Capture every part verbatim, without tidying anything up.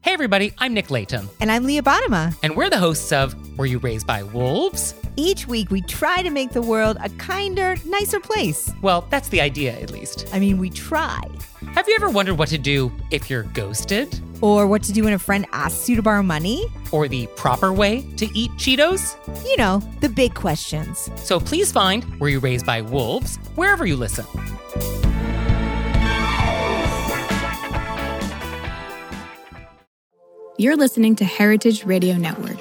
Hey everybody, I'm Nick Latham. And I'm Leah Bottima. And we're the hosts of Were You Raised by Wolves? Each week we try to make the world a kinder, nicer place. Well, that's the idea, at least. I mean, we try. Have you ever wondered what to do if you're ghosted? Or what to do when a friend asks you to borrow money? Or the proper way to eat Cheetos? You know, the big questions. So please find Were You Raised by Wolves wherever you listen. You're listening to Heritage Radio Network.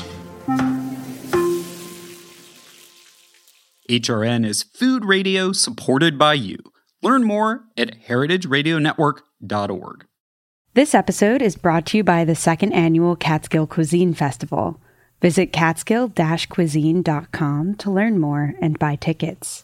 H R N is food radio supported by you. Learn more at heritage radio network dot org. This episode is brought to you by the second annual Catskill Cuisine Festival. Visit catskill dash cuisine dot com to learn more and buy tickets.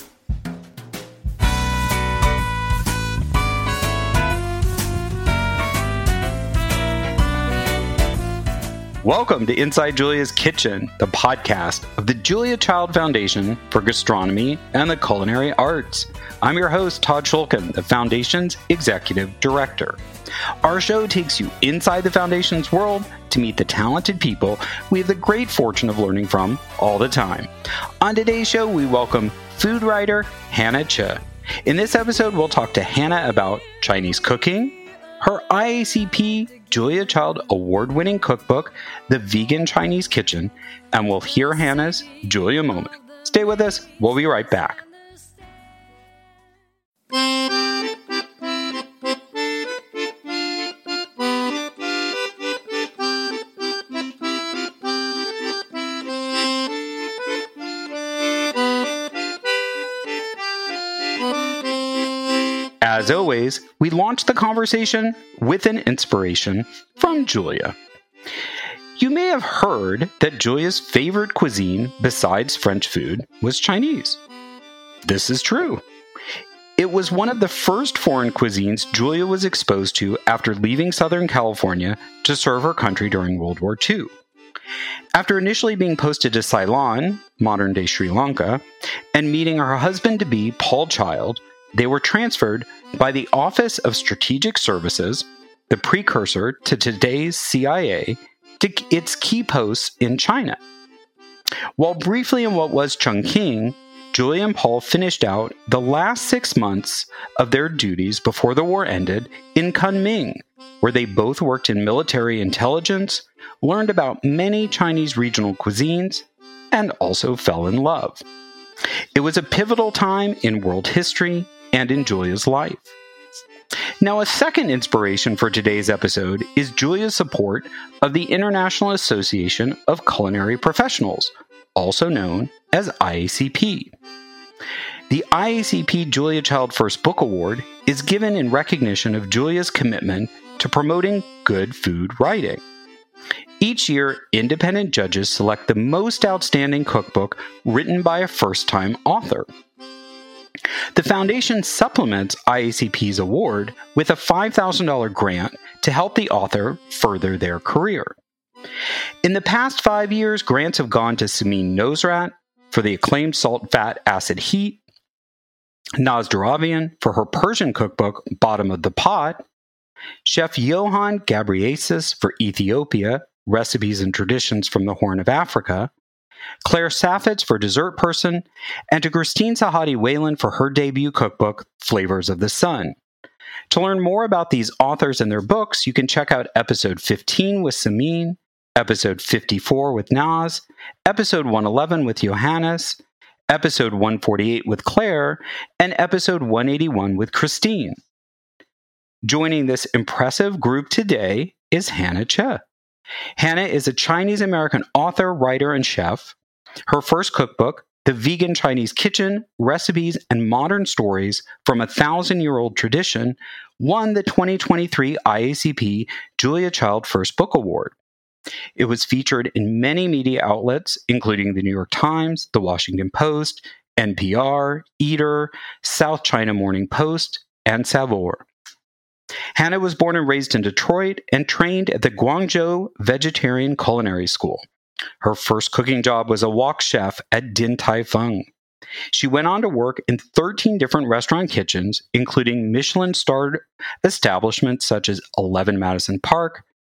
Welcome to Inside Julia's Kitchen, the podcast of the Julia Child Foundation for Gastronomy and the Culinary Arts. I'm your host, Todd Shulkin, the Foundation's Executive Director. Our show takes you inside the Foundation's world to meet the talented people we have the great fortune of learning from all the time. On today's show, we welcome food writer Hannah Che. In this episode, we'll talk to Hannah about Chinese cooking, her I A C P Julia Child award-winning cookbook, The Vegan Chinese Kitchen, and we'll hear Hannah's Julia moment. Stay with us. We'll be right back. As always, we launch the conversation with an inspiration from Julia. You may have heard that Julia's favorite cuisine, besides French food, was Chinese. This is true. It was one of the first foreign cuisines Julia was exposed to after leaving Southern California to serve her country during World War Two. After initially being posted to Ceylon, modern-day Sri Lanka, and meeting her husband-to-be, Paul Child, they were transferred by the Office of Strategic Services, the precursor to today's C I A, to its key posts in China. While briefly in what was Chongqing, Julia and Paul finished out the last six months of their duties before the war ended in Kunming, where they both worked in military intelligence, learned about many Chinese regional cuisines, and also fell in love. It was a pivotal time in world history and in Julia's life. Now, a second inspiration for today's episode is Julia's support of the International Association of Culinary Professionals, also known as I A C P. The I A C P Julia Child First Book Award is given in recognition of Julia's commitment to promoting good food writing. Each year, independent judges select the most outstanding cookbook written by a first-time author. The Foundation supplements I A C P's award with a five thousand dollars grant to help the author further their career. In the past five years, grants have gone to Samin Nosrat for the acclaimed Salt, Fat, Acid, Heat, Naz Daravian for her Persian cookbook, Bottom of the Pot, Chef Johan Gabriesis for Ethiopia, Recipes and Traditions from the Horn of Africa, Claire Saffitz for Dessert Person, and to Christine Sahadi Whalen for her debut cookbook, Flavors of the Sun. To learn more about these authors and their books, you can check out episode fifteen with Samin, episode fifty-four with Naz, episode one eleven with Johannes, episode one forty-eight with Claire, and episode one eighty-one with Christine. Joining this impressive group today is Hannah Che. Hannah is a Chinese-American author, writer, and chef. Her first cookbook, The Vegan Chinese Kitchen, Recipes and Modern Stories from a Thousand-Year-Old Tradition, won the twenty twenty-three I A C P Julia Child First Book Award. It was featured in many media outlets, including the New York Times, the Washington Post, N P R, Eater, South China Morning Post, and Saveur. Hannah was born and raised in Detroit and trained at the Guangzhou Vegetarian Culinary School. Her first cooking job was a wok chef at Din Tai Fung. She went on to work in thirteen different restaurant kitchens, including Michelin-starred establishments such as eleven Madison Park,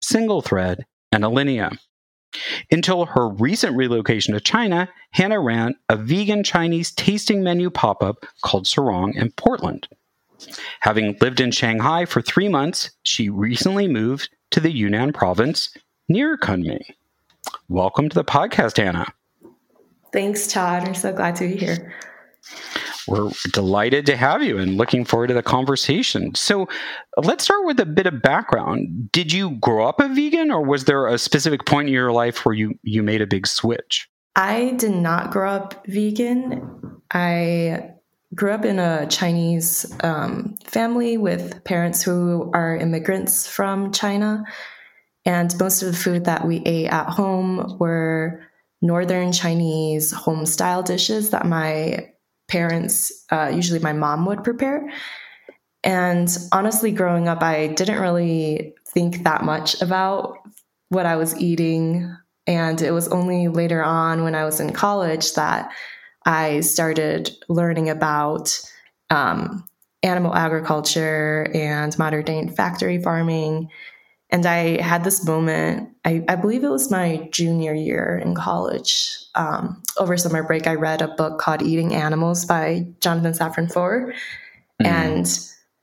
single thread, and Alinea. Until her recent relocation to China, Hannah ran a vegan Chinese tasting menu pop-up called Sarong in Portland. Having lived in Shanghai for three months, she recently moved to the Yunnan province near Kunming. Welcome to the podcast, Hannah. Thanks, Todd. I'm so glad to be here. We're delighted to have you and looking forward to the conversation. So let's start with a bit of background. Did you grow up a vegan, or was there a specific point in your life where you, you made a big switch? I did not grow up vegan. I grew up in a Chinese um, family with parents who are immigrants from China. And most of the food that we ate at home were Northern Chinese home-style dishes that my parents, uh, usually my mom, would prepare. And honestly, growing up, I didn't really think that much about what I was eating. And it was only later on when I was in college that I started learning about um, animal agriculture and modern day factory farming. And I had this moment, I, I believe it was my junior year in college. Um, over summer break, I read a book called Eating Animals by Jonathan Safran Foer. Mm. And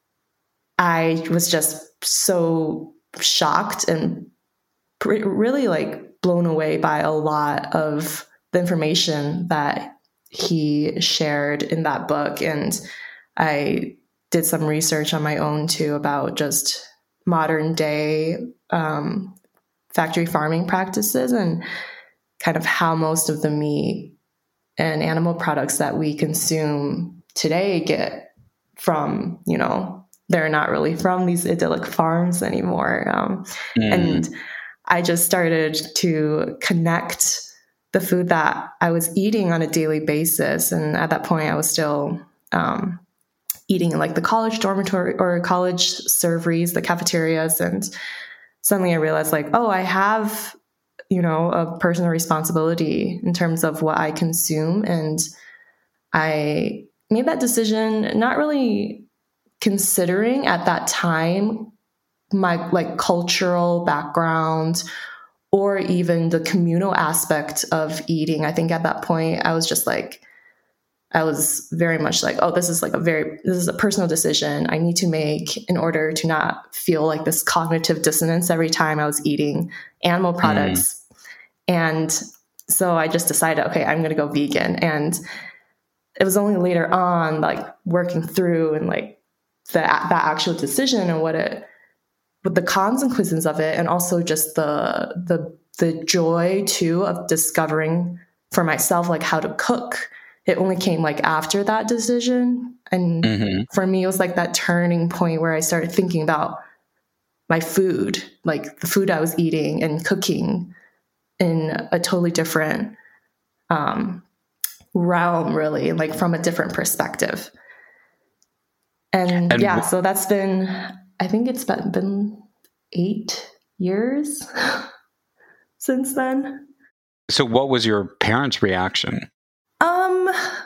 I was just so shocked and pre- really like blown away by a lot of the information that he shared in that book. And I did some research on my own too about just modern day um, factory farming practices and kind of how most of the meat and animal products that we consume today get from, you know, they're not really from these idyllic farms anymore. Um, mm. And I just started to connect the food that I was eating on a daily basis. And at that point, I was still um, eating in like the college dormitory or college serveries, the cafeterias. And suddenly I realized like, oh, I have, you know, a personal responsibility in terms of what I consume. And I made that decision, not really considering at that time my like cultural background or even the communal aspect of eating. I think at that point I was just like, I was very much like, oh, this is like a very, this is a personal decision I need to make in order to not feel like this cognitive dissonance every time I was eating animal products. Mm. And so I just decided, okay, I'm going to go vegan. And it was only later on, like working through and like the, that actual decision and what it, with the cons and cuisines of it. And also just the, the, the joy too of discovering for myself, like how to cook. It only came like after that decision. And mm-hmm. for me, it was like that turning point where I started thinking about my food, like the food I was eating and cooking in a totally different um, realm, really, like from a different perspective. And, and yeah, so that's been, I think it's been, been eight years since then. So what was your parents' reaction? Um,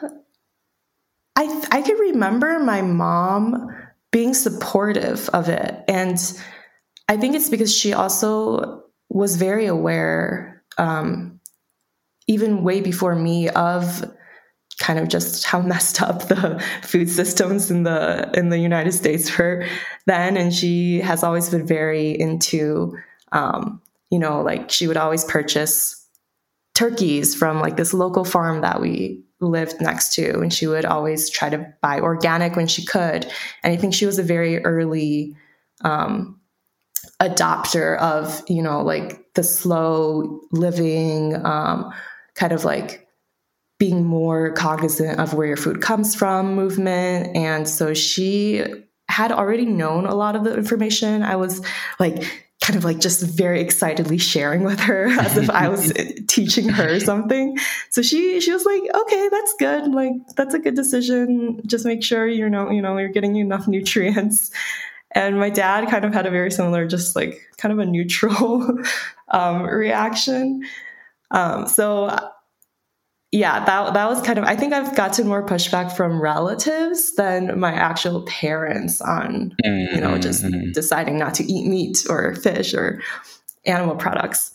I I could remember my mom being supportive of it. And I think it's because she also was very aware, um, even way before me, of kind of just how messed up the food systems in the in the United States were then. And she has always been very into, um, you know, like she would always purchase turkeys from like this local farm that we lived next to. And she would always try to buy organic when she could. And I think she was a very early um, adopter of, you know, like the slow living, um, kind of like being more cognizant of where your food comes from movement. And so she had already known a lot of the information. I was like, kind of like just very excitedly sharing with her as if I was teaching her something. So she she was like, okay, that's good. Like, that's a good decision. Just make sure, you know, you know, you're getting enough nutrients. And my dad kind of had a very similar, just like kind of a neutral um, reaction. Um, so yeah, that that was kind of, I think I've gotten more pushback from relatives than my actual parents on, mm-hmm. you know, just deciding not to eat meat or fish or animal products.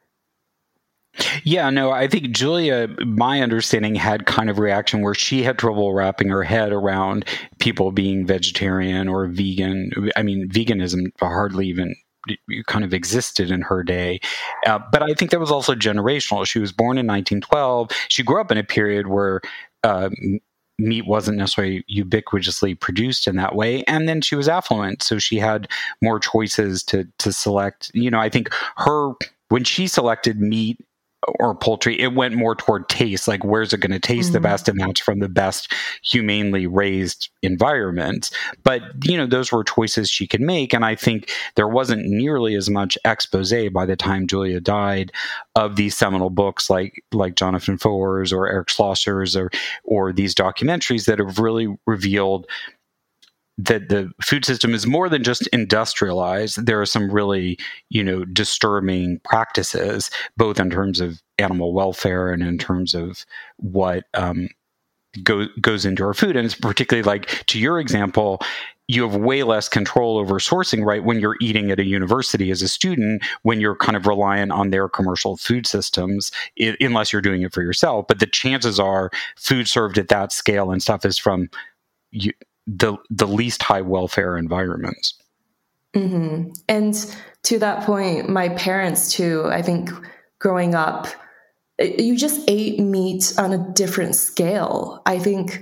Yeah, no, I think Julia, my understanding, had kind of reaction where she had trouble wrapping her head around people being vegetarian or vegan. I mean, veganism hardly even kind of existed in her day. Uh, but I think that was also generational. She was born in nineteen twelve. She grew up in a period where uh, meat wasn't necessarily ubiquitously produced in that way. And then she was affluent, so she had more choices to to select. You know, I think her, when she selected meat or poultry, it went more toward taste, like where's it going to taste mm-hmm. the best, and that's from the best humanely raised environments. But, you know, those were choices she could make. And I think there wasn't nearly as much expose by the time Julia died of these seminal books like like Jonathan Foer's or Eric Schlosser's or or these documentaries that have really revealed that the food system is more than just industrialized. There are some really, you know, disturbing practices, both in terms of animal welfare and in terms of what um, go, goes into our food. And it's particularly like, to your example, you have way less control over sourcing, right, when you're eating at a university as a student, when you're kind of reliant on their commercial food systems, I- unless you're doing it for yourself. But the chances are food served at that scale and stuff is from you, the the least high welfare environments. Mm-hmm. And to that point, my parents too, I think growing up, you just ate meat on a different scale. I think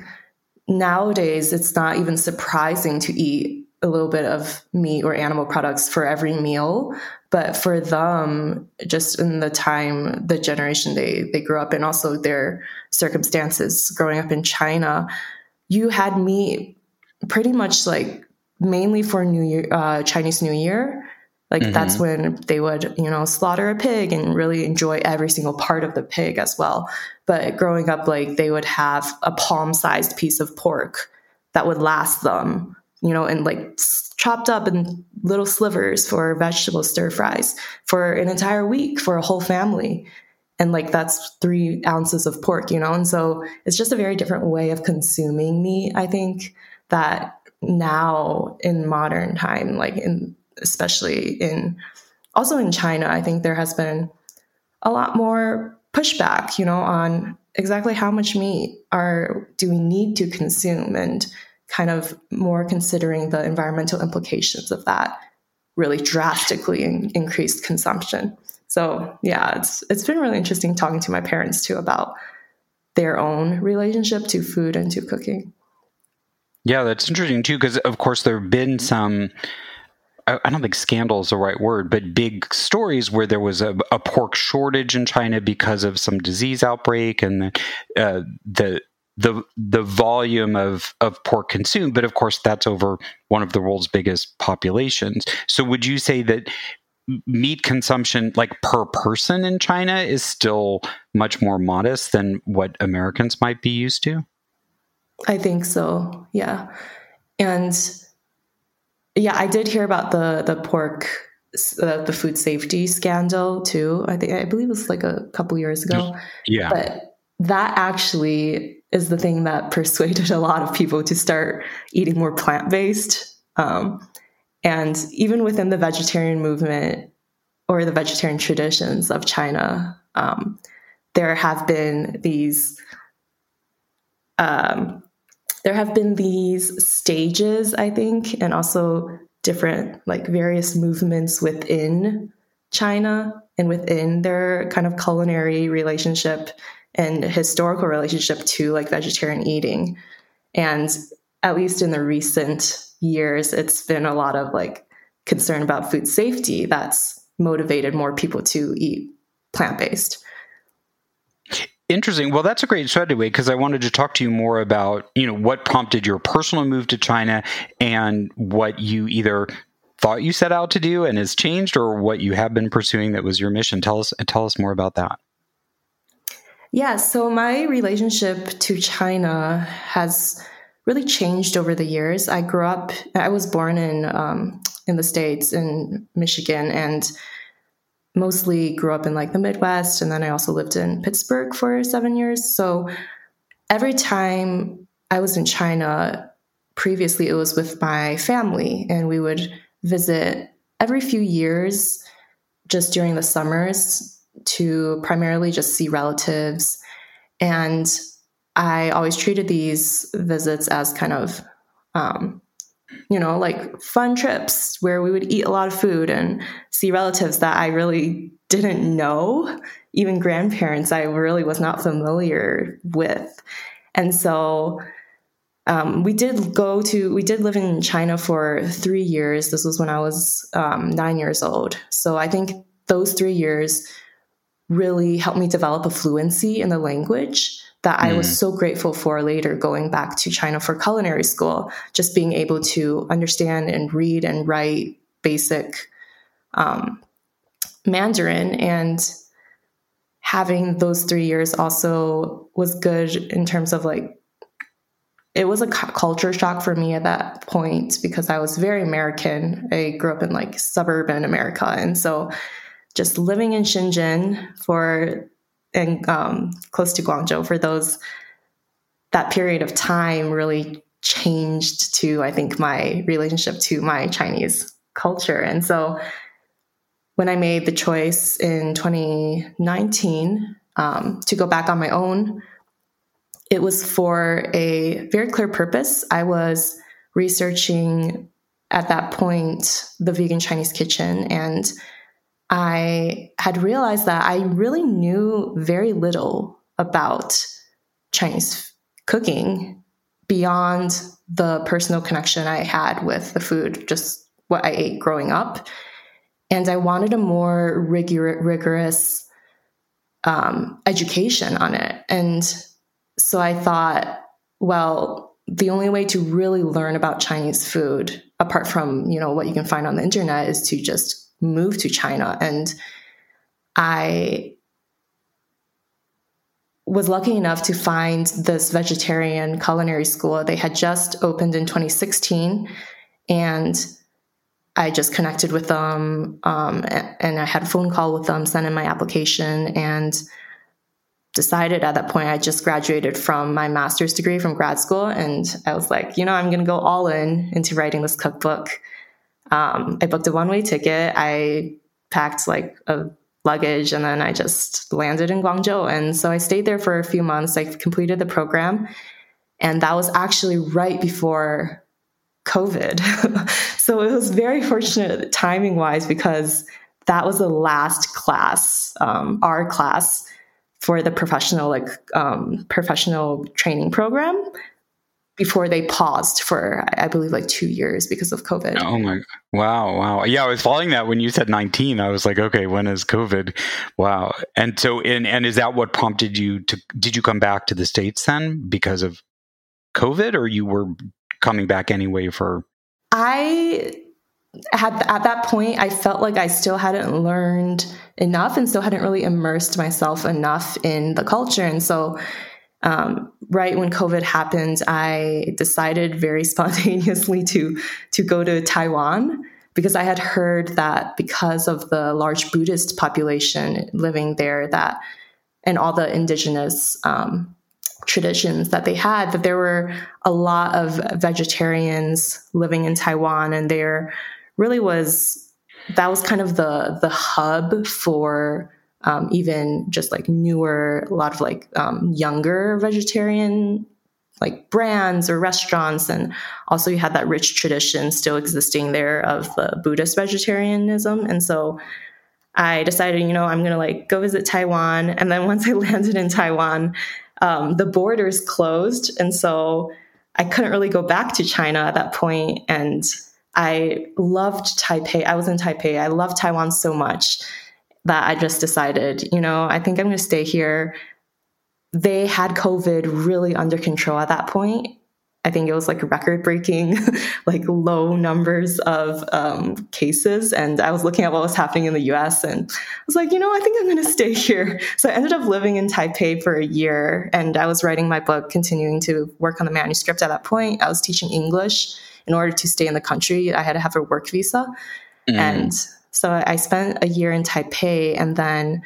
nowadays it's not even surprising to eat a little bit of meat or animal products for every meal. But for them, just in the time, the generation they, they grew up in, also their circumstances growing up in China, you had meat pretty much like mainly for New Year, uh, Chinese New Year. Like mm-hmm. that's when they would, you know, slaughter a pig and really enjoy every single part of the pig as well. But growing up, like they would have a palm-sized piece of pork that would last them, you know, and like chopped up in little slivers for vegetable stir fries for an entire week for a whole family. And like that's three ounces of pork, you know? And so it's just a very different way of consuming meat, I think, that now in modern time, like in, especially in, also in China, I think there has been a lot more pushback, you know, on exactly how much meat are, do we need to consume, and kind of more considering the environmental implications of that really drastically in, increased consumption. So yeah, it's, it's been really interesting talking to my parents too about their own relationship to food and to cooking. Yeah, that's interesting too, because of course there have been some, I, I don't think scandal is the right word, but big stories where there was a, a pork shortage in China because of some disease outbreak, and uh, the the the volume of, of pork consumed. But of course, that's over one of the world's biggest populations. So would you say that meat consumption, like per person in China, is still much more modest than what Americans might be used to? I think so. Yeah. And yeah, I did hear about the, the pork, uh, the food safety scandal too. I think, I believe it was like a couple years ago. Yeah. But that actually is the thing that persuaded a lot of people to start eating more plant-based. Um, and even within the vegetarian movement or the vegetarian traditions of China, um, there have been these, um, There have been these stages, I think, and also different, like various movements within China and within their kind of culinary relationship and historical relationship to like vegetarian eating. And at least in the recent years, it's been a lot of like concern about food safety that's motivated more people to eat plant-based. Interesting. Well, that's a great segue, because I wanted to talk to you more about, you know, what prompted your personal move to China and what you either thought you set out to do and has changed, or what you have been pursuing that was your mission. Tell us, tell us more about that. Yeah. So my relationship to China has really changed over the years. I grew up, I was born in, um, in the States, in Michigan, and mostly grew up in like the Midwest. And then I also lived in Pittsburgh for seven years. So every time I was in China, previously it was with my family, and we would visit every few years just during the summers to primarily just see relatives. And I always treated these visits as kind of, um, you know, like fun trips where we would eat a lot of food and see relatives that I really didn't know, even grandparents I really was not familiar with. And so um, we did go to, we did live in China for three years. This was when I was um, nine years old. So I think those three years really helped me develop a fluency in the language that I was so grateful for later going back to China for culinary school, just being able to understand and read and write basic um, Mandarin. And having those three years also was good in terms of like, it was a cu- culture shock for me at that point because I was very American. I grew up in like suburban America. And so just living in Shenzhen for and um, close to Guangzhou for those, that period of time really changed to, I think, my relationship to my Chinese culture. And so when I made the choice in twenty nineteen um, to go back on my own, it was for a very clear purpose. I was researching at that point the vegan Chinese kitchen, and I had realized that I really knew very little about Chinese cooking beyond the personal connection I had with the food, just what I ate growing up. And I wanted a more rigor- rigorous um, education on it. And so I thought, well, the only way to really learn about Chinese food, apart from, you know, what you can find on the internet, is to just move to China. And I was lucky enough to find this vegetarian culinary school. They had just opened in twenty sixteen, and I just connected with them, um, and I had a phone call with them, sent in my application, and decided at that point, I just graduated from my master's degree from grad school. And I was like, you know, I'm going to go all in into writing this cookbook. Um, I booked a one-way ticket. I packed like a luggage, and then I just landed in Guangzhou. And so I stayed there for a few months. I completed the program, and that was actually right before COVID. So it was very fortunate timing wise, because that was the last class, um, our class for the professional, like um, professional training program, before they paused for, I believe, like two years because of COVID. Oh my, wow, wow. Yeah, I was following that when you said nineteen. I was like, okay, when is COVID? Wow. And so, and, and is that what prompted you to, did you come back to the States then because of COVID, or you were coming back anyway for? I had, at that point, I felt like I still hadn't learned enough and still hadn't really immersed myself enough in the culture. And so Um, right when COVID happened, I decided very spontaneously to to go to Taiwan, because I had heard that because of the large Buddhist population living there, that and all the indigenous um, traditions that they had, that there were a lot of vegetarians living in Taiwan, and there really was that was kind of the the hub for Um, even just like newer, a lot of like um, younger vegetarian like brands or restaurants. And also you had that rich tradition still existing there of the Buddhist vegetarianism. And so I decided, you know, I'm going to like go visit Taiwan. And then once I landed in Taiwan, um, the borders closed. And so I couldn't really go back to China at that point. And I loved Taipei. I was in Taipei. I loved Taiwan so much that I just decided, you know, I think I'm going to stay here. They had COVID really under control at that point. I think it was like record breaking, like low numbers of um, cases. And I was looking at what was happening in the U S, and I was like, you know, I think I'm going to stay here. So I ended up living in Taipei for a year, and I was writing my book, continuing to work on the manuscript at that point. I was teaching English. In order to stay in the country, I had to have a work visa. Mm. And so I spent a year in Taipei, and then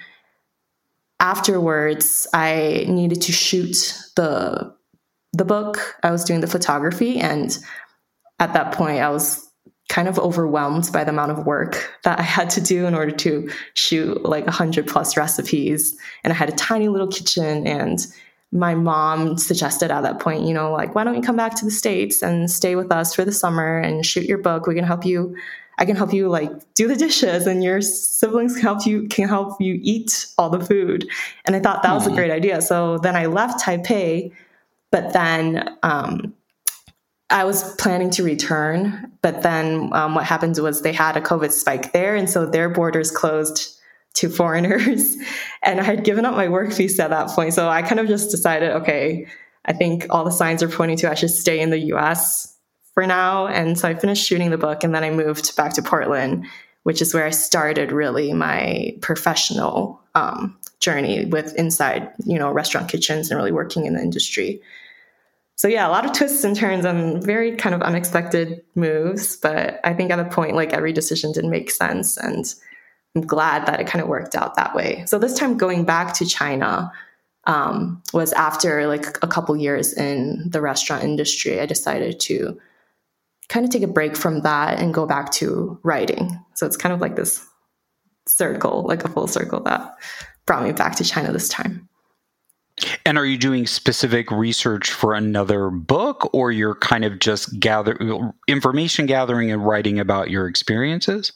afterwards I needed to shoot the the book. I was doing the photography, and at that point I was kind of overwhelmed by the amount of work that I had to do in order to shoot like a hundred plus recipes. And I had a tiny little kitchen, and my mom suggested at that point, you know, like, why don't you come back to the States and stay with us for the summer and shoot your book? We can help you. I can help you like do the dishes, and your siblings can help you, can help you eat all the food. And I thought that was a great idea. So then I left Taipei, but then, um, I was planning to return, but then um, what happened was they had a COVID spike there. And so their borders closed to foreigners. And I had given up my work visa at that point. So I kind of just decided, okay, I think all the signs are pointing to I should stay in the U S for now. And so I finished shooting the book, and then I moved back to Portland, which is where I started really my professional um, journey with inside, you know, restaurant kitchens and really working in the industry. So yeah, a lot of twists and turns and very kind of unexpected moves. But I think at a point, like every decision did make sense. And I'm glad that it kind of worked out that way. So this time going back to China um, was after like a couple years in the restaurant industry. I decided to kind of take a break from that and go back to writing. So it's kind of like this circle, like a full circle that brought me back to China this time. And are you doing specific research for another book, or you're kind of just gather information gathering and writing about your experiences?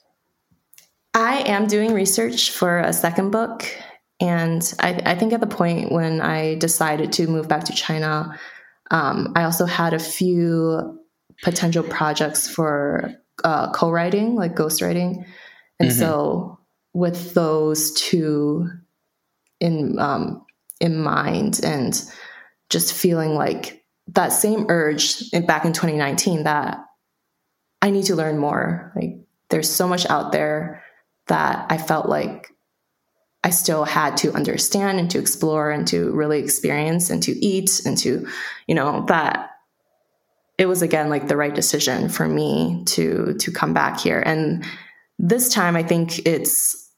I am doing research for a second book. And I, I think at the point when I decided to move back to China, um, I also had a few potential projects for uh, co-writing, like ghostwriting. And mm-hmm. so with those two in um in mind, and just feeling like that same urge in, back in twenty nineteen that I need to learn more. Like there's so much out there that I felt like I still had to understand and to explore and to really experience and to eat and to, you know, that it was again like the right decision for me to to come back here. And this time I think it's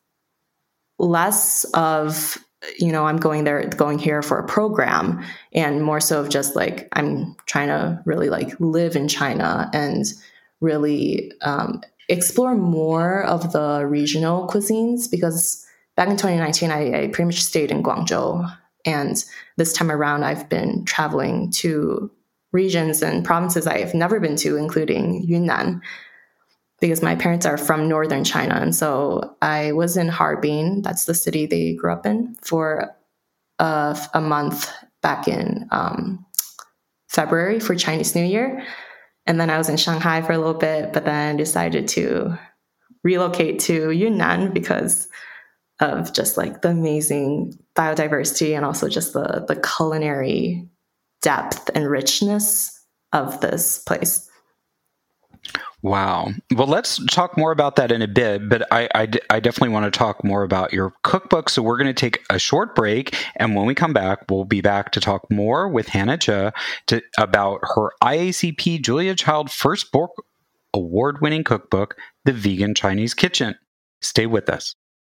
less of, you know, I'm going there, going here for a program, and more so of just like, I'm trying to really like live in China and really um, explore more of the regional cuisines, because back in twenty nineteen, I, I pretty much stayed in Guangzhou. And this time around, I've been traveling to regions and provinces I have never been to, including Yunnan, because my parents are from northern China. And so I was in Harbin, that's the city they grew up in, for a, a month back in um, February for Chinese New Year. And then I was in Shanghai for a little bit, but then decided to relocate to Yunnan because of just like the amazing biodiversity and also just the, the culinary depth and richness of this place. Wow. Well, let's talk more about that in a bit, but I, I, I definitely want to talk more about your cookbook. So we're going to take a short break, and when we come back, we'll be back to talk more with Hannah Zhe to, about her I A C P Julia Child First Book Award-winning cookbook, The Vegan Chinese Kitchen. Stay with us.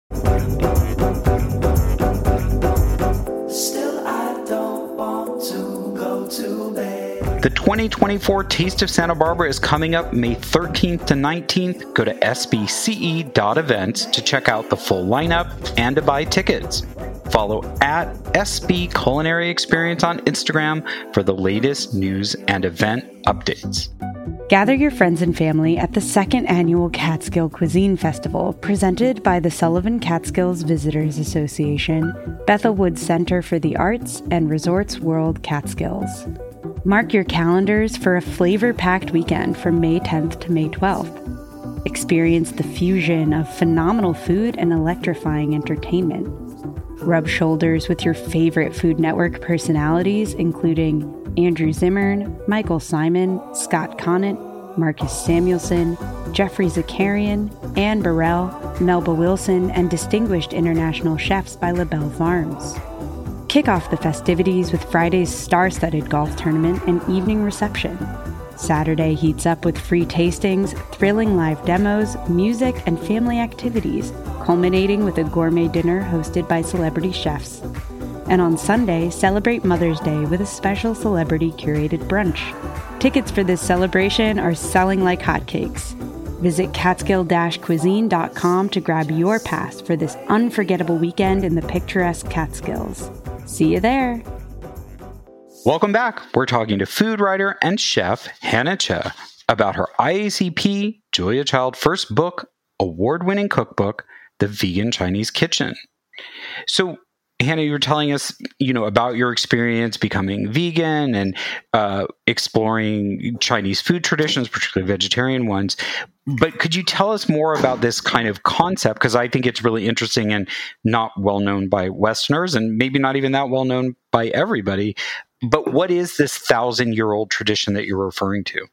Still, I don't want to go to bed. The twenty twenty-four Taste of Santa Barbara is coming up May thirteenth to nineteenth. Go to s b c e dot events to check out the full lineup and to buy tickets. Follow at S B Culinary Experience on Instagram for the latest news and event updates. Gather your friends and family at the second annual Catskill Cuisine Festival, presented by the Sullivan Catskills Visitors Association, Bethel Woods Center for the Arts, and Resorts World Catskills. Mark your calendars for a flavor-packed weekend from May tenth to May twelfth. Experience the fusion of phenomenal food and electrifying entertainment. Rub shoulders with your favorite Food Network personalities, including Andrew Zimmern, Michael Simon, Scott Conant, Marcus Samuelson, Jeffrey Zakarian, Anne Burrell, Melba Wilson, and distinguished international chefs by La Belle Farms. Kick off the festivities with Friday's star-studded golf tournament and evening reception. Saturday heats up with free tastings, thrilling live demos, music, and family activities, culminating with a gourmet dinner hosted by celebrity chefs. And on Sunday, celebrate Mother's Day with a special celebrity-curated brunch. Tickets for this celebration are selling like hotcakes. Visit catskill dash cuisine dot com to grab your pass for this unforgettable weekend in the picturesque Catskills. See you there. Welcome back. We're talking to food writer and chef Hannah Che about her I A C P Julia Child first book, award-winning cookbook, The Vegan Chinese Kitchen. So, Hannah, you were telling us, you know, about your experience becoming vegan and uh, exploring Chinese food traditions, particularly vegetarian ones. But could you tell us more about this kind of concept? Because I think it's really interesting and not well known by Westerners, and maybe not even that well known by everybody. But what is this thousand-year-old tradition that you're referring to?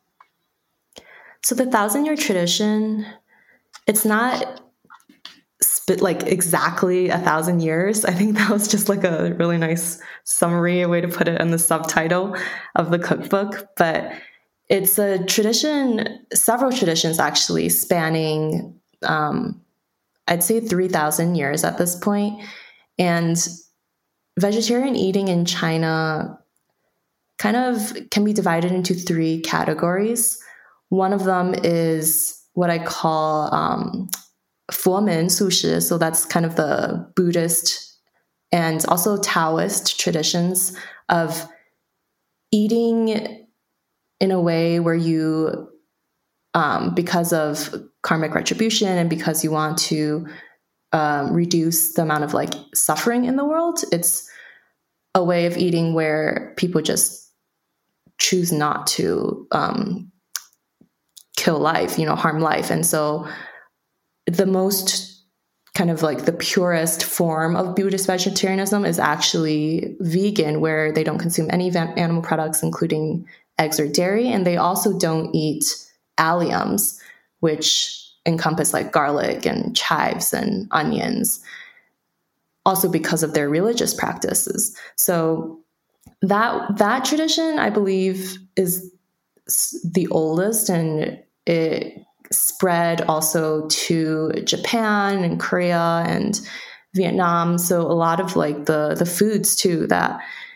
So the thousand-year tradition, it's not sp- like exactly a thousand years. I think that was just like a really nice summary, a way to put it in the subtitle of the cookbook. But it's a tradition, several traditions actually, spanning, um, I'd say three thousand years at this point. And vegetarian eating in China kind of can be divided into three categories. One of them is what I call um, Fomen Sushi. So that's kind of the Buddhist and also Taoist traditions of eating in a way where you, um, because of karmic retribution and because you want to um, reduce the amount of like suffering in the world, it's a way of eating where people just choose not to um, kill life, you know, harm life. And so the most kind of like the purest form of Buddhist vegetarianism is actually vegan, where they don't consume any va- animal products, including eggs or dairy. And they also don't eat alliums, which encompass like garlic and chives and onions, also because of their religious practices. So that that tradition, I believe, is the oldest, and it spread also to Japan and Korea and Vietnam. So a lot of like the the foods too that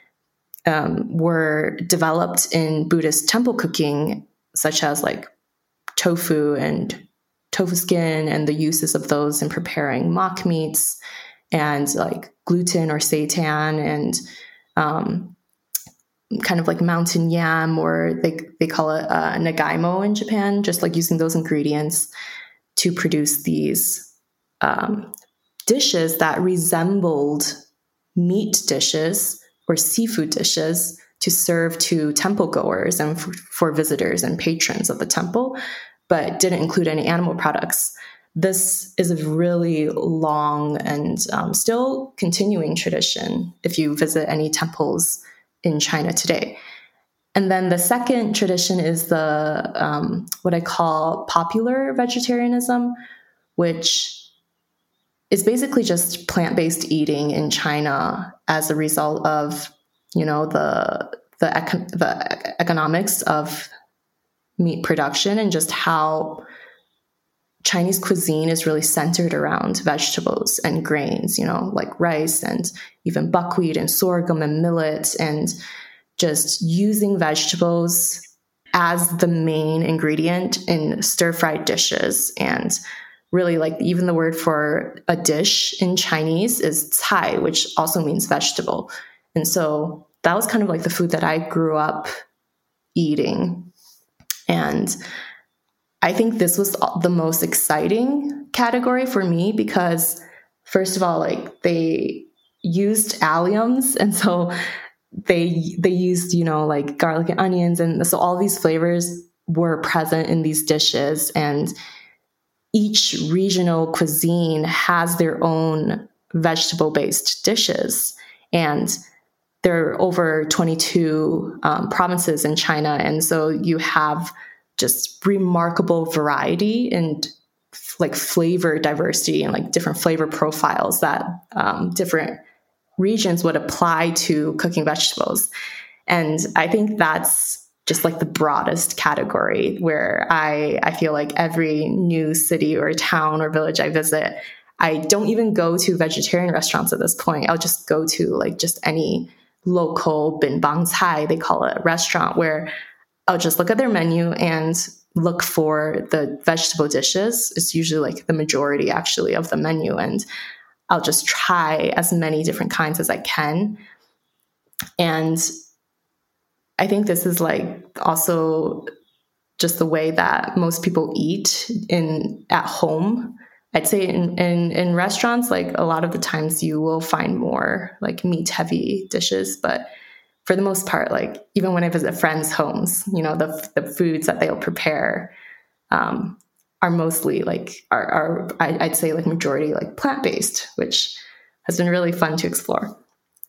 um, were developed in Buddhist temple cooking, such as like tofu and tofu skin and the uses of those in preparing mock meats, and like gluten or seitan, and um, kind of like mountain yam, or they they call it uh, nagaimo in Japan, just like using those ingredients to produce these um, dishes that resembled meat dishes or seafood dishes to serve to temple goers and f- for visitors and patrons of the temple, but didn't include any animal products. This is a really long and um, still continuing tradition if you visit any temples in China today. And then the second tradition is the um, what I call popular vegetarianism, which is basically just plant-based eating in China as a result of, you know, the the, econ- the economics of meat production, and just how Chinese cuisine is really centered around vegetables and grains, you know, like rice and even buckwheat and sorghum and millet, and just using vegetables as the main ingredient in stir-fried dishes. And really, like, even the word for a dish in Chinese is cai, which also means vegetable. And so that was kind of like the food that I grew up eating. And I think this was the most exciting category for me because, first of all, like, they used alliums, and so they they used, you know, like garlic and onions, and so all these flavors were present in these dishes. And each regional cuisine has their own vegetable-based dishes, and there are over twenty-two um, provinces in China, and so you have just remarkable variety and f- like flavor diversity and like different flavor profiles that um, different regions would apply to cooking vegetables. And I think that's just like the broadest category, where I, I feel like every new city or town or village I visit, I don't even go to vegetarian restaurants at this point. I'll just go to like just any local bin bang cai, they call it, restaurant, where I'll just look at their menu and look for the vegetable dishes. It's usually like the majority actually of the menu. And I'll just try as many different kinds as I can. And I think this is like also just the way that most people eat in at home. I'd say in, in, in restaurants, like a lot of the times you will find more like meat heavy dishes, but for the most part, like even when I visit friends' homes, you know, the the foods that they'll prepare um, are mostly like are, are I'd say like majority like plant-based, which has been really fun to explore.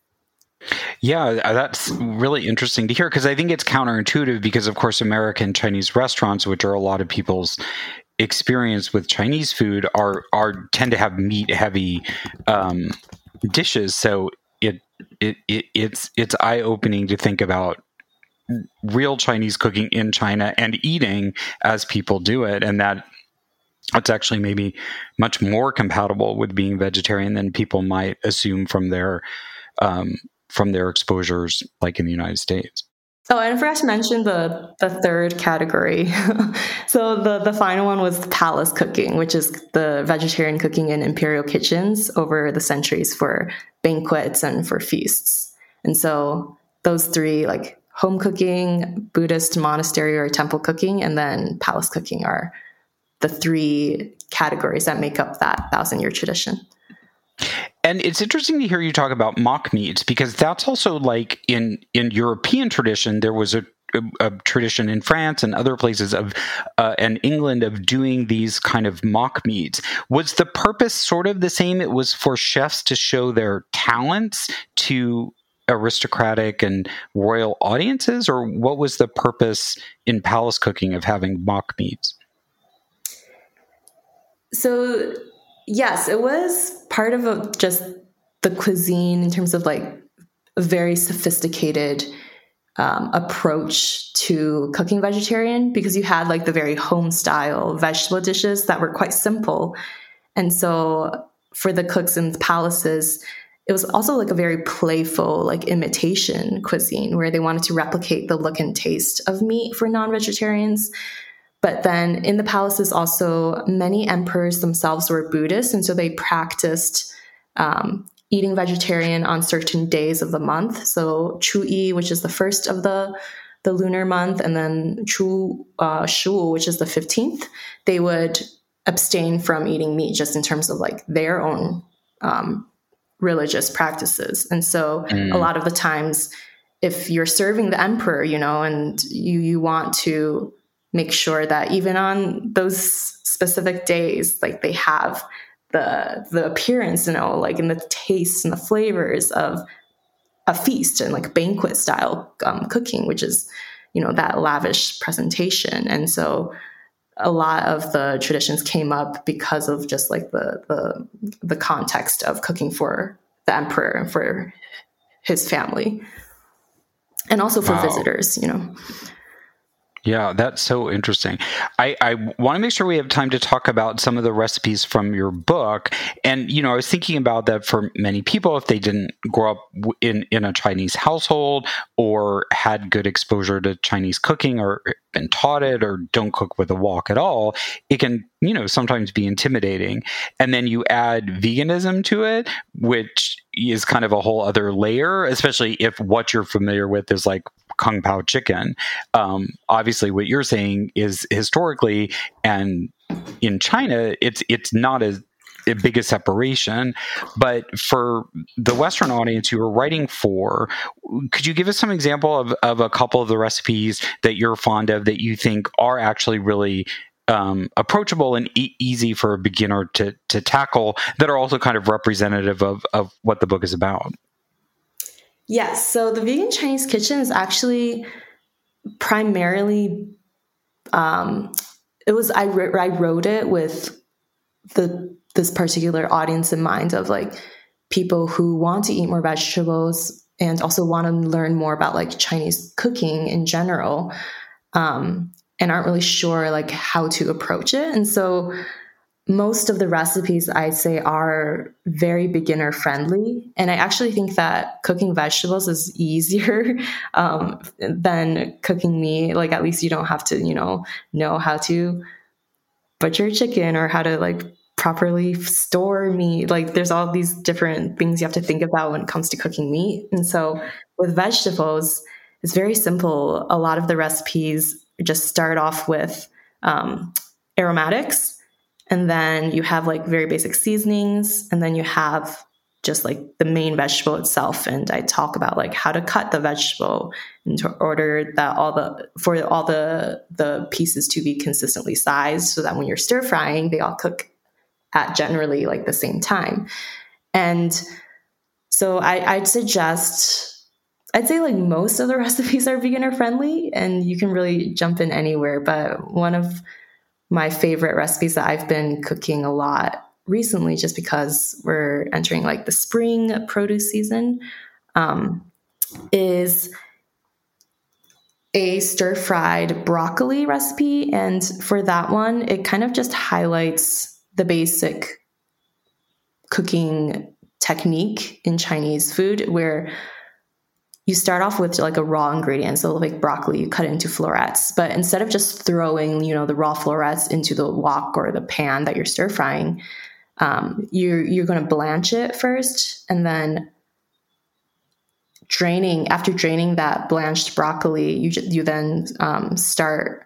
Yeah, that's really interesting to hear, because I think it's counterintuitive because, of course, American Chinese restaurants, which are a lot of people's experience with Chinese food, are are tend to have meat heavy um, dishes. So it it, it it's it's eye opening to think about real Chinese cooking in China and eating as people do it, and that it's actually maybe much more compatible with being vegetarian than people might assume from their um, from their exposures, like in the United States. Oh, and I forgot to mention the the third category. So the, the final one was palace cooking, which is the vegetarian cooking in imperial kitchens over the centuries for banquets and for feasts. And so those three, like home cooking, Buddhist monastery or temple cooking, and then palace cooking are the three categories that make up that thousand-year tradition. And it's interesting to hear you talk about mock meats, because that's also like in, in European tradition, there was a, a, a tradition in France and other places of uh, and England of doing these kind of mock meats. Was the purpose sort of the same? It was for chefs to show their talents to aristocratic and royal audiences, or what was the purpose in palace cooking of having mock meats? So yes, it was part of a, just the cuisine in terms of like a very sophisticated um, approach to cooking vegetarian, because you had like the very home style vegetable dishes that were quite simple. And so for the cooks in the palaces, it was also like a very playful, like imitation cuisine where they wanted to replicate the look and taste of meat for non-vegetarians. But then in the palaces also, many emperors themselves were Buddhists, and so they practiced um, eating vegetarian on certain days of the month. So Chu-yi, which is the first of the, the lunar month, and then Chu uh, Shu, which is the fifteenth, they would abstain from eating meat just in terms of like their own um, religious practices. And so mm. a lot of the times, if you're serving the emperor, you know, and you you want to make sure that even on those specific days, like they have the the appearance, you know, like in the tastes and the flavors of a feast and like banquet style um, cooking, which is, you know, that lavish presentation. And so a lot of the traditions came up because of just like the the, the context of cooking for the emperor and for his family, and also for wow. visitors, you know. Yeah, that's so interesting. I, I want to make sure we have time to talk about some of the recipes from your book. And, you know, I was thinking about that for many people, if they didn't grow up in, in a Chinese household or had good exposure to Chinese cooking or been taught it or don't cook with a wok at all, it can, you know, sometimes be intimidating. And then you add veganism to it, which is kind of a whole other layer, especially if what you're familiar with is like Kung Pao chicken. Um, obviously, what you're saying is historically and in China, it's it's not as big a separation. But for the Western audience you were writing for, could you give us some example of, of a couple of the recipes that you're fond of that you think are actually really um, approachable and e- easy for a beginner to to tackle, that are also kind of representative of, of what the book is about? Yes. So the Vegan Chinese Kitchen is actually primarily, um, it was, I, I wrote it with the this particular audience in mind of like people who want to eat more vegetables and also want to learn more about like Chinese cooking in general, um, and aren't really sure like how to approach it. And so most of the recipes I'd say are very beginner friendly. And I actually think that cooking vegetables is easier um, than cooking meat. Like, at least you don't have to, you know, know how to butcher chicken or how to like properly store meat. Like, there's all these different things you have to think about when it comes to cooking meat. And so with vegetables, it's very simple. A lot of the recipes just start off with um, aromatics. And then you have like very basic seasonings, and then you have just like the main vegetable itself. And I talk about like how to cut the vegetable in order that all the, for all the, the pieces to be consistently sized so that when you're stir frying, they all cook at generally like the same time. And so I, I'd suggest, I'd say like most of the recipes are beginner friendly and you can really jump in anywhere. But one of my favorite recipes that I've been cooking a lot recently, just because we're entering like the spring produce season, um, is a stir-fried broccoli recipe. And for that one, it kind of just highlights the basic cooking technique in Chinese food, where you start off with like a raw ingredient. So like broccoli, you cut it into florets, but instead of just throwing, you know, the raw florets into the wok or the pan that you're stir frying, um, you're, you're going to blanch it first, and then draining, after draining that blanched broccoli, you, you then um, start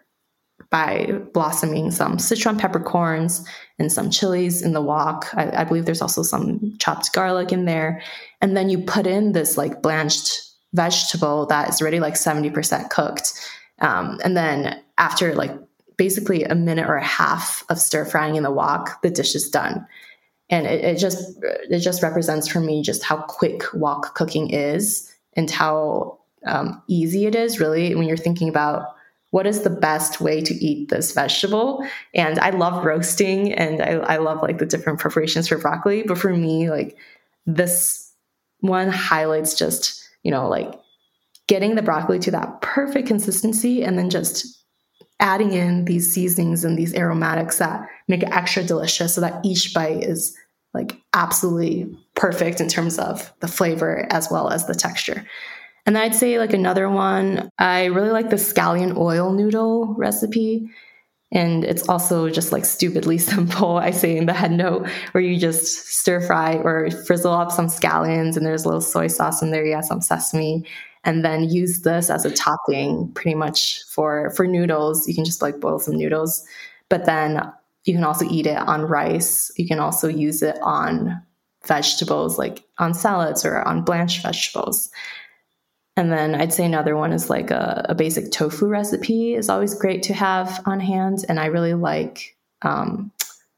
by blossoming some Sichuan peppercorns and some chilies in the wok. I, I believe there's also some chopped garlic in there. And then you put in this like blanched vegetable that is already like seventy percent cooked. Um, and then after like basically a minute or a half of stir frying in the wok, the dish is done. And it, it just, it just represents for me just how quick wok cooking is and how um, easy it is really when you're thinking about what is the best way to eat this vegetable. And I love roasting and I, I love like the different preparations for broccoli. But for me, like this one highlights just, you know, like getting the broccoli to that perfect consistency and then just adding in these seasonings and these aromatics that make it extra delicious so that each bite is like absolutely perfect in terms of the flavor as well as the texture. And then I'd say like another one, I really like the scallion oil noodle recipe. And it's also just like stupidly simple, I say in the head note, where you just stir fry or frizzle up some scallions and there's a little soy sauce in there, you have some sesame, and then use this as a topping pretty much for, for noodles. You can just like boil some noodles, but then you can also eat it on rice. You can also use it on vegetables, like on salads or on blanched vegetables. And then I'd say another one is like a, a basic tofu recipe is always great to have on hand. And I really like um,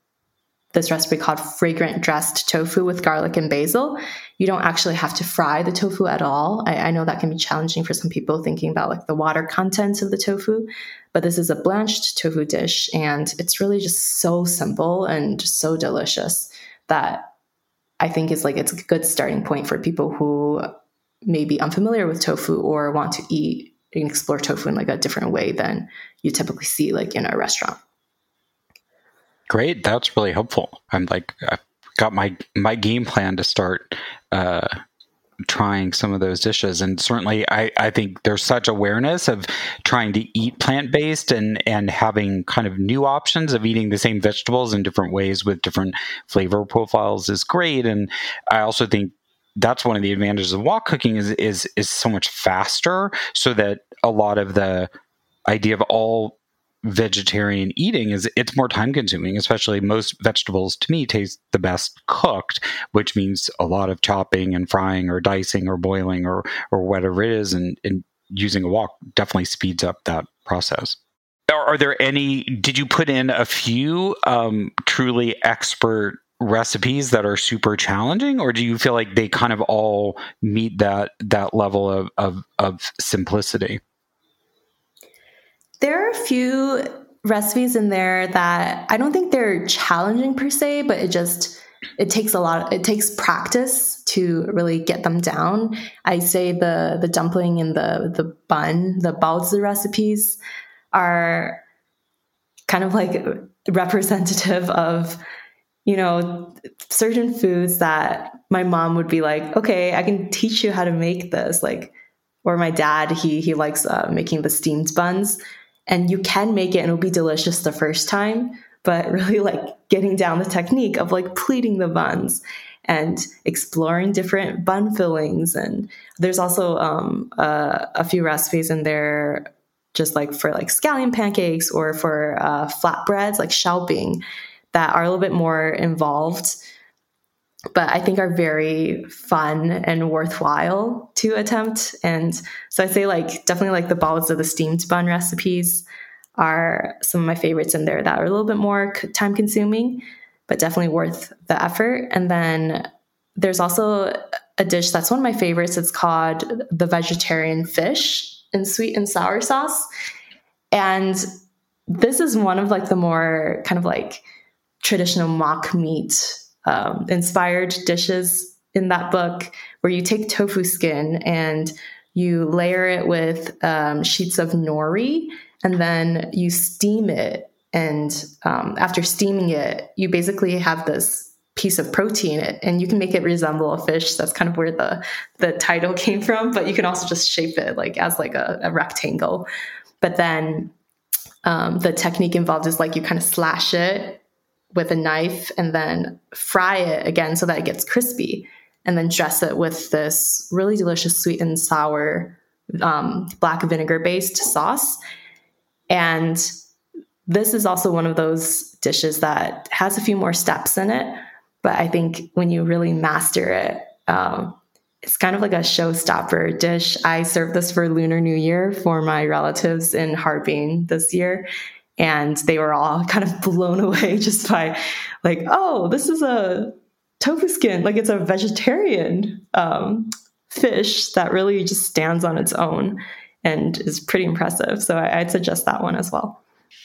this recipe called fragrant dressed tofu with garlic and basil. You don't actually have to fry the tofu at all. I, I know that can be challenging for some people thinking about like the water content of the tofu, but this is a blanched tofu dish and it's really just so simple and just so delicious that I think is like, it's a good starting point for people who may be unfamiliar with tofu or want to eat and explore tofu in like a different way than you typically see like in a restaurant. Great. That's really helpful. I'm like, I've got my, my game plan to start uh, trying some of those dishes. And certainly I, I think there's such awareness of trying to eat plant-based and, and having kind of new options of eating the same vegetables in different ways with different flavor profiles is great. And I also think that's one of the advantages of wok cooking is, is, is so much faster, so that a lot of the idea of all vegetarian eating is it's more time consuming, especially most vegetables to me taste the best cooked, which means a lot of chopping and frying or dicing or boiling or, or whatever it is. And, and using a wok definitely speeds up that process. Are, are there any, did you put in a few um, truly expert recipes that are super challenging, or do you feel like they kind of all meet that that level of of, of simplicity? There are a few recipes in there that I don't think they're challenging per se, but it just it takes a lot. It takes practice to really get them down. I say the the dumpling and the the bun, the baozi recipes, are kind of like representative of you know, certain foods that my mom would be like, okay, I can teach you how to make this. Like, or my dad, he, he likes uh, making the steamed buns, and you can make it and it'll be delicious the first time, but really like getting down the technique of like pleating the buns and exploring different bun fillings. And there's also um, uh, a few recipes in there, just like for like scallion pancakes or for uh, flatbreads, like xiaobing, that are a little bit more involved, but I think are very fun and worthwhile to attempt. And so I say like definitely like the balls of the steamed bun recipes are some of my favorites in there that are a little bit more time consuming, but definitely worth the effort. And then there's also a dish that's one of my favorites. It's called the vegetarian fish in sweet and sour sauce. And this is one of like the more kind of like traditional mock meat um, inspired dishes in that book, where you take tofu skin and you layer it with um, sheets of nori, and then you steam it. And um, after steaming it, you basically have this piece of protein, and you can make it resemble a fish. That's kind of where the the title came from, but you can also just shape it like as like a, a rectangle. But then um, the technique involved is like you kind of slash it with a knife and then fry it again so that it gets crispy, and then dress it with this really delicious sweet and sour um, black vinegar based sauce. And this is also one of those dishes that has a few more steps in it, but I think when you really master it, um, it's kind of like a showstopper dish. I served this for Lunar New Year for my relatives in Harbin this year, and they were all kind of blown away just by like, oh, this is a tofu skin. Like, it's a vegetarian um, fish that really just stands on its own and is pretty impressive. So I, I'd suggest that one as well.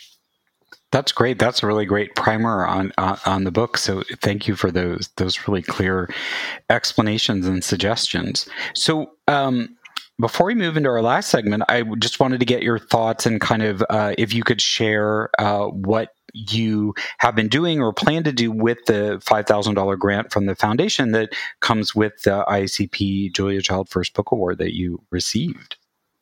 That's great. That's a really great primer on uh, on the book. So thank you for those those really clear explanations and suggestions. So um, before we move into our last segment, I just wanted to get your thoughts and kind of uh, if you could share uh, what you have been doing or plan to do with the five thousand dollars grant from the foundation that comes with the I A C P Julia Child First Book Award that you received.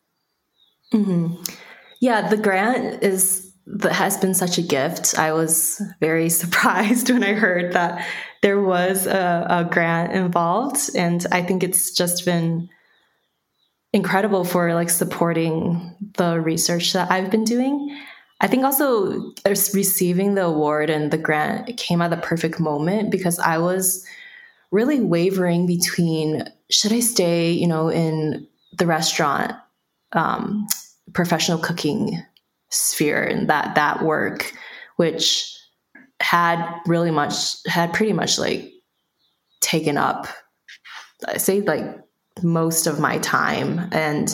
Mm-hmm. Yeah, the grant is that has been such a gift. I was very surprised when I heard that there was a, a grant involved. And I think it's just been incredible for like supporting the research that I've been doing. I think also receiving the award and the grant came at the perfect moment, because I was really wavering between, should I stay, you know, in the restaurant, um, professional cooking sphere and that that work, which had really much had pretty much like taken up, I say, like most of my time. And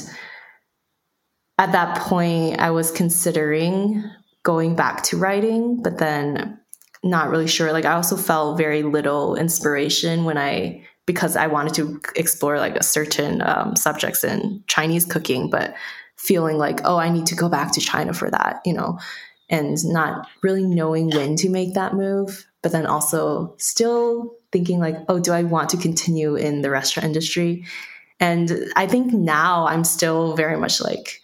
at that point I was considering going back to writing, but then not really sure. Like, I also felt very little inspiration when I because I wanted to explore like a certain um, subjects in Chinese cooking, but feeling like, oh, I need to go back to China for that, you know, and not really knowing when to make that move. But then also still thinking like, oh, do I want to continue in the restaurant industry? And I think now I'm still very much like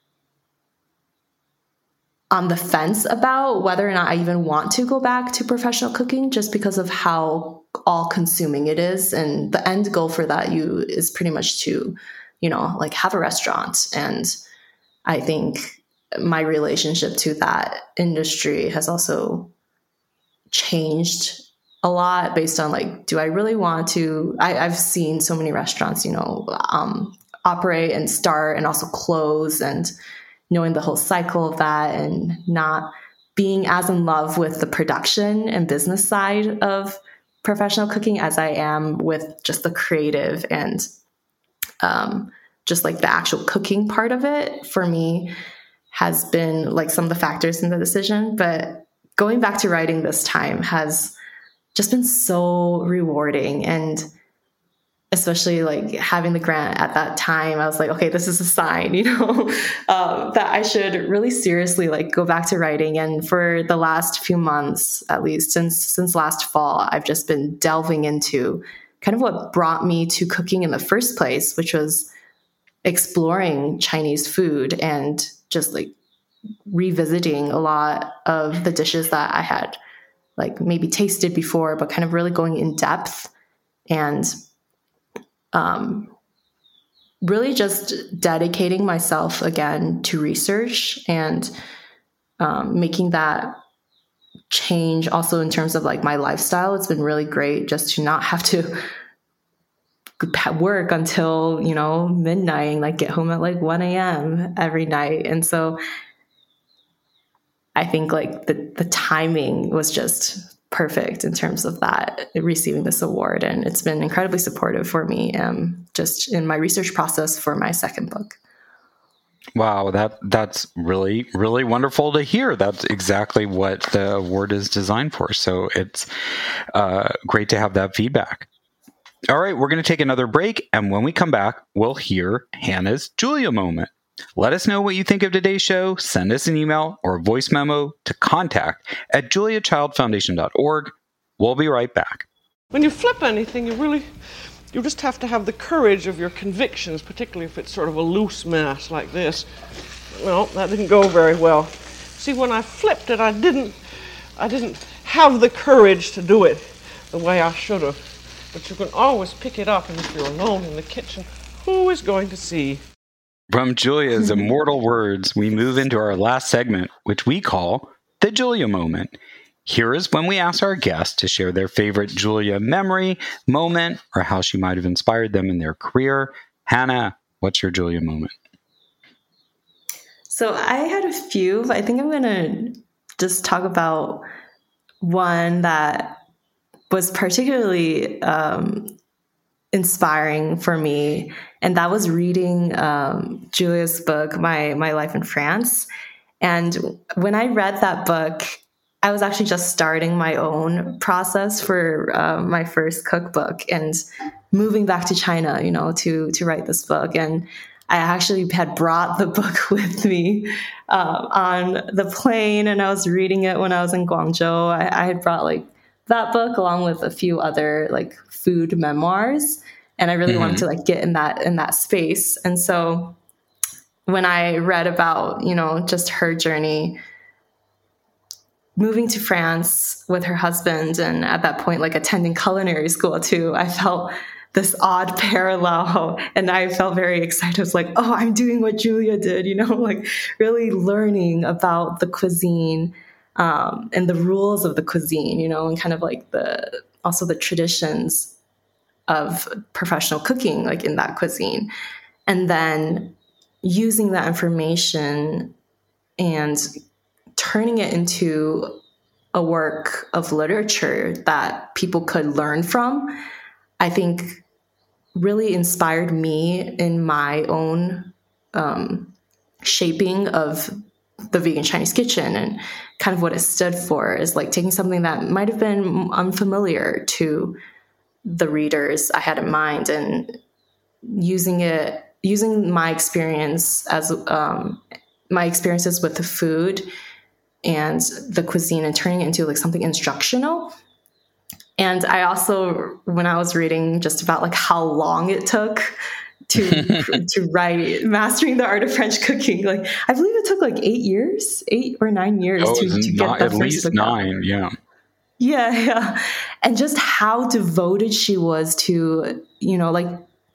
on the fence about whether or not I even want to go back to professional cooking, just because of how all consuming it is. And the end goal for that you is pretty much to, you know, like have a restaurant. And I think my relationship to that industry has also changed a lot based on like, do I really want to, I, I've seen so many restaurants, you know, um, operate and start and also close, and knowing the whole cycle of that and not being as in love with the production and business side of professional cooking as I am with just the creative and um, just like the actual cooking part of it, for me, has been like some of the factors in the decision. But going back to writing this time has just been so rewarding. And especially like having the grant at that time, I was like, okay, this is a sign, you know, um, that I should really seriously like go back to writing. And for the last few months, at least since since last fall, I've just been delving into kind of what brought me to cooking in the first place, which was exploring Chinese food and just like revisiting a lot of the dishes that I had like maybe tasted before, but kind of really going in depth and um, really just dedicating myself again to research and um, making that change also in terms of like my lifestyle. It's been really great just to not have to work until, you know, midnight and like get home at like one a.m. every night. And so I think like the, the timing was just perfect in terms of that, receiving this award. And it's been incredibly supportive for me um, just in my research process for my second book. Wow, that that's really, really wonderful to hear. That's exactly what the award is designed for. So it's uh, great to have that feedback. All right, we're going to take another break. And when we come back, we'll hear Hannah's Julia moment. Let us know what you think of today's show. Send us an email or a voice memo to contact at julia child foundation dot org. We'll be right back. When you flip anything, you really, you just have to have the courage of your convictions, particularly if it's sort of a loose mass like this. Well, that didn't go very well. See, when I flipped it, I didn't, I didn't have the courage to do it the way I should have. But you can always pick it up, and if you're alone in the kitchen, who is going to see? From Julia's immortal words, we move into our last segment, which we call the Julia moment. Here is when we ask our guests to share their favorite Julia memory, moment, or how she might have inspired them in their career. Hannah, what's your Julia moment? So I had a few. I think I'm going to just talk about one that was particularly um, inspiring for me, and that was reading um, Julia's book, My My Life in France. And when I read that book, I was actually just starting my own process for uh, my first cookbook and moving back to China, you know, to to write this book. And I actually had brought the book with me uh, on the plane, and I was reading it when I was in Guangzhou. I, I had brought like that book along with a few other like food memoirs, and I really mm-hmm. wanted to like get in that in that space. And so when I read about, you know, just her journey moving to France with her husband, and at that point like attending culinary school too, I felt this odd parallel, and I felt very excited. I was like, oh, I'm doing what Julia did, you know, like really learning about the cuisine Um, and the rules of the cuisine, you know, and kind of like the, also the traditions of professional cooking, like in that cuisine. And then using that information and turning it into a work of literature that people could learn from, I think really inspired me in my own um, shaping of the Vegan Chinese Kitchen, and kind of what it stood for is like taking something that might have been unfamiliar to the readers I had in mind and using it, using my experience as um, my experiences with the food and the cuisine and turning it into like something instructional. And I also, when I was reading just about like how long it took to to write Mastering the Art of French Cooking, like I believe it took like eight years, eight or nine years oh, to, to get not, the at first least book nine, out. yeah. Yeah, yeah. And just how devoted she was to, you know, like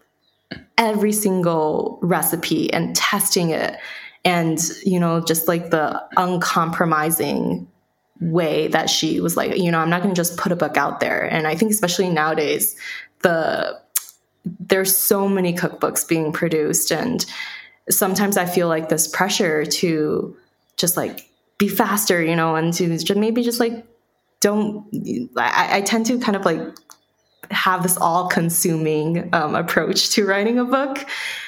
every single recipe and testing it, and, you know, just like the uncompromising way that she was like, you know, I'm not going to just put a book out there. And I think especially nowadays, the there's so many cookbooks being produced, and sometimes I feel like this pressure to just like be faster, you know, and to just maybe just like don't, I, I tend to kind of like have this all consuming um, approach to writing a book,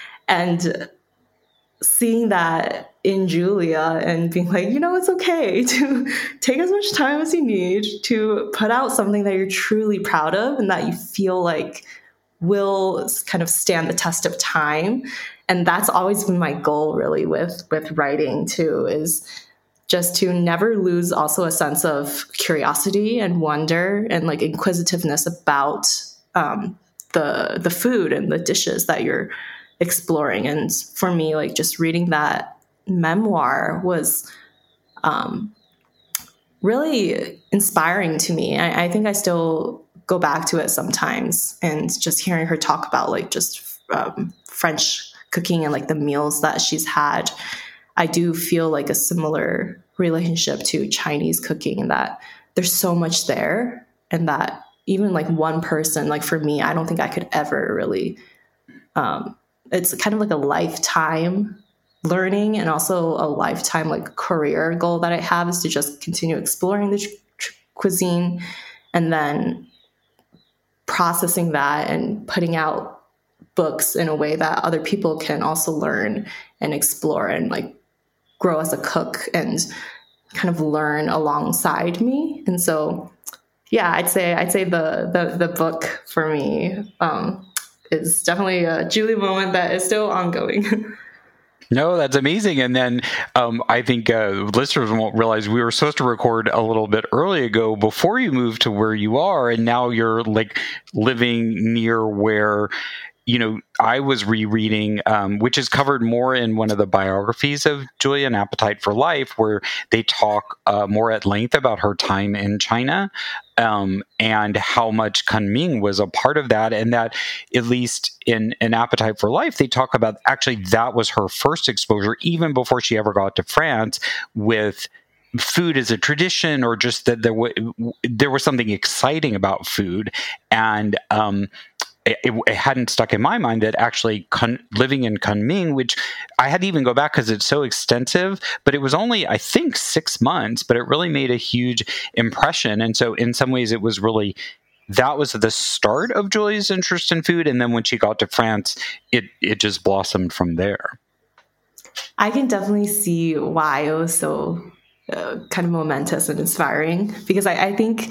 and seeing that in Julia and being like, you know, it's okay to take as much time as you need to put out something that you're truly proud of and that you feel like will kind of stand the test of time. And that's always been my goal really with, with writing too, is just to never lose also a sense of curiosity and wonder and like inquisitiveness about um, the the food and the dishes that you're exploring. And for me, like just reading that memoir was um, really inspiring to me. I, I think I still go back to it sometimes, and just hearing her talk about like just um, French cooking and like the meals that she's had, I do feel like a similar relationship to Chinese cooking, in that there's so much there, and that even like one person, like for me, I don't think I could ever really, um, it's kind of like a lifetime learning, and also a lifetime like career goal that I have, is to just continue exploring the tr- cuisine and then processing that and putting out books in a way that other people can also learn and explore and like grow as a cook and kind of learn alongside me. And so, yeah, I'd say I'd say the the, the book for me um, is definitely a Julia moment that is still ongoing. No, that's amazing. And then um, I think uh, listeners won't realize we were supposed to record a little bit early ago before you moved to where you are, and now you're like living near where, you know, I was rereading, um, which is covered more in one of the biographies of Julia, An Appetite for Life, where they talk uh, more at length about her time in China um, and how much Kunming was a part of that. And that, at least in An Appetite for Life, they talk about actually that was her first exposure, even before she ever got to France, with food as a tradition, or just that there, w- there was something exciting about food. And um It, it hadn't stuck in my mind that actually Kun, living in Kunming, which I had to even go back because it's so extensive, but it was only, I think, six months, but it really made a huge impression. And so in some ways it was really, that was the start of Julia's interest in food. And then when she got to France, it, it just blossomed from there. I can definitely see why it was so uh, kind of momentous and inspiring, because I, I think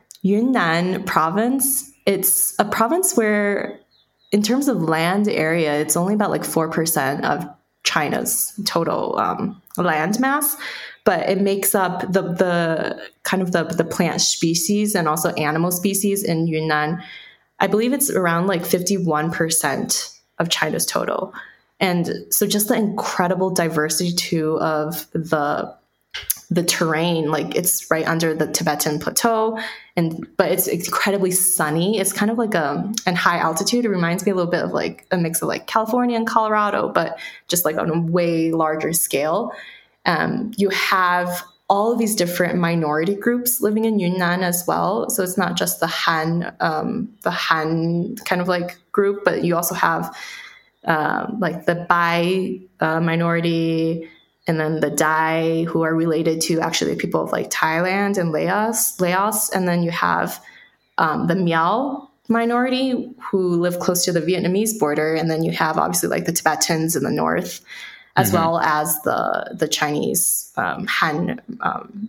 Yunnan province, it's a province where, in terms of land area, it's only about like four percent of China's total um, land mass, but it makes up the the kind of the, the plant species and also animal species in Yunnan. I believe it's around like fifty-one percent of China's total. And so just the incredible diversity too of the the terrain, like it's right under the Tibetan plateau, and but it's incredibly sunny. It's kind of like a and high altitude. It reminds me a little bit of like a mix of like California and Colorado, but just like on a way larger scale. Um, you have all of these different minority groups living in Yunnan as well. So it's not just the Han, um, the Han kind of like group, but you also have um, like the Bai uh, minority, and then the Dai, who are related to actually people of like Thailand and Laos, Laos. And then you have um, the Miao minority, who live close to the Vietnamese border. And then you have obviously like the Tibetans in the north, as mm-hmm. well as the the Chinese um, Han um,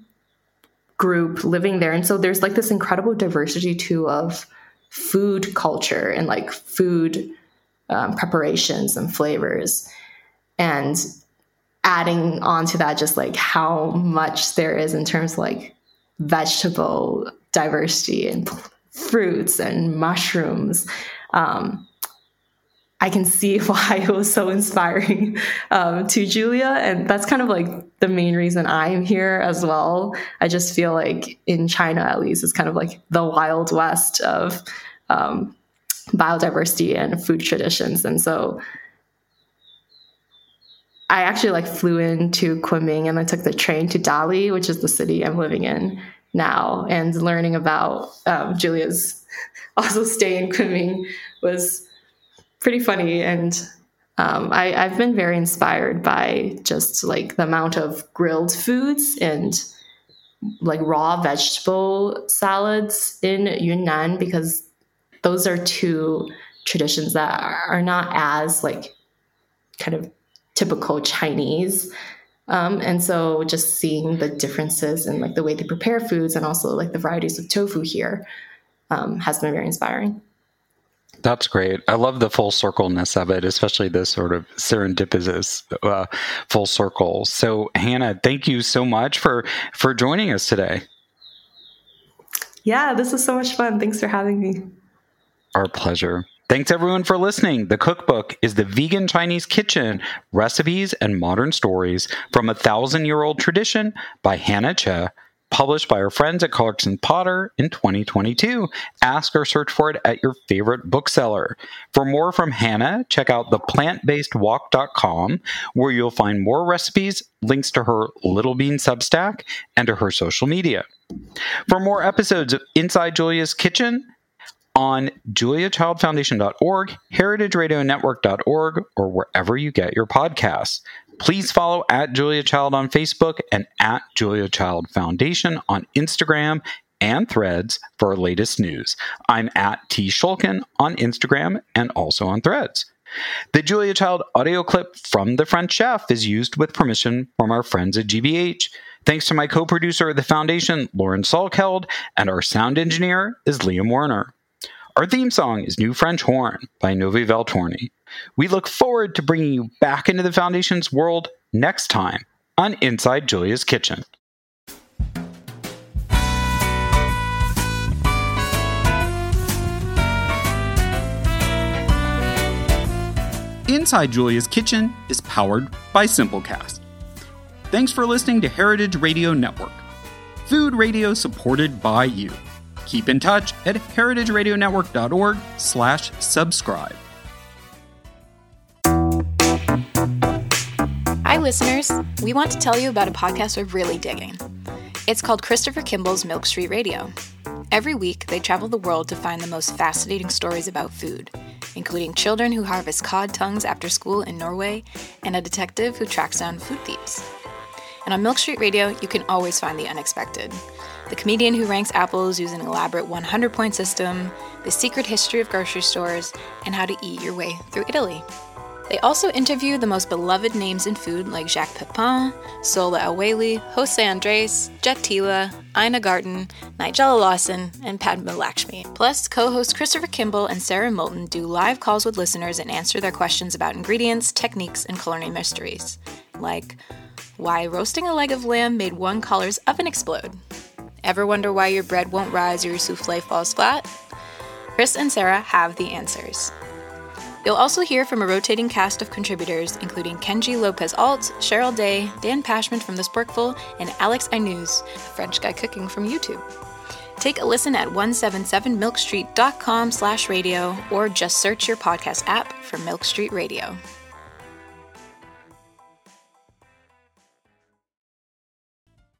group living there. And so there's like this incredible diversity too of food culture and like food um, preparations and flavors. And adding on to that, just like how much there is in terms of like vegetable diversity and fruits and mushrooms. Um, I can see why it was so inspiring um, to Julia. And that's kind of like the main reason I'm here as well. I just feel like in China, at least, it's kind of like the Wild West of um, biodiversity and food traditions. And so I actually like flew into Kunming and I took the train to Dali, which is the city I'm living in now. And learning about um, Julia's also stay in Kunming was pretty funny. And um, I, I've been very inspired by just like the amount of grilled foods and like raw vegetable salads in Yunnan, because those are two traditions that are not as like kind of typical Chinese. Um, and so just seeing the differences in like the way they prepare foods and also like the varieties of tofu here um, has been very inspiring. That's great. I love the full circleness of it, especially this sort of serendipitous uh, full circle. So, Hannah, thank you so much for, for joining us today. Yeah, this was so much fun. Thanks for having me. Our pleasure. Thanks, everyone, for listening. The Cookbook is the Vegan Chinese Kitchen, Recipes and Modern Stories from a Thousand-Year-Old Tradition by Hannah Che, published by our friends at Clarkson Potter in twenty twenty-two. Ask or search for it at your favorite bookseller. For more from Hannah, check out the plant based walk dot com, where you'll find more recipes, links to her Little Bean Substack, and to her social media. For more episodes of Inside Julia's Kitchen, on julia child foundation dot org, heritage radio network dot org, or wherever you get your podcasts. Please follow at Julia Child on Facebook and at Julia Child Foundation on Instagram and Threads for our latest news. I'm at T. Shulkin on Instagram and also on Threads. The Julia Child audio clip from The French Chef is used with permission from our friends at G B H. Thanks to my co-producer of the Foundation, Lauren Salkeld, and our sound engineer is Liam Werner. Our theme song is New French Horn by Novi Valtorni. We look forward to bringing you back into the Foundation's world next time on Inside Julia's Kitchen. Inside Julia's Kitchen is powered by Simplecast. Thanks for listening to Heritage Radio Network, food radio supported by you. Keep in touch at heritage radio network dot org slash subscribe. Hi, listeners. We want to tell you about a podcast we're really digging. It's called Christopher Kimball's Milk Street Radio. Every week, they travel the world to find the most fascinating stories about food, including children who harvest cod tongues after school in Norway and a detective who tracks down food thieves. And on Milk Street Radio, you can always find the unexpected. The comedian who ranks apples using an elaborate one hundred point system, the secret history of grocery stores, and how to eat your way through Italy. They also interview the most beloved names in food like Jacques Pepin, Sola El-Waylly, Jose Andres, Jet Tila, Ina Garten, Nigella Lawson, and Padma Lakshmi. Plus, co-hosts Christopher Kimball and Sarah Moulton do live calls with listeners and answer their questions about ingredients, techniques, and culinary mysteries. Like, why roasting a leg of lamb made one caller's oven explode? Ever wonder why your bread won't rise or your souffle falls flat? Chris and Sarah have the answers. You'll also hear from a rotating cast of contributors, including Kenji Lopez-Alt, Cheryl Day, Dan Pashman from The Sporkful, and Alex Ainuz, a French guy cooking from YouTube. Take a listen at one seventy-seven milk street dot com slash radio or just search your podcast app for Milk Street Radio.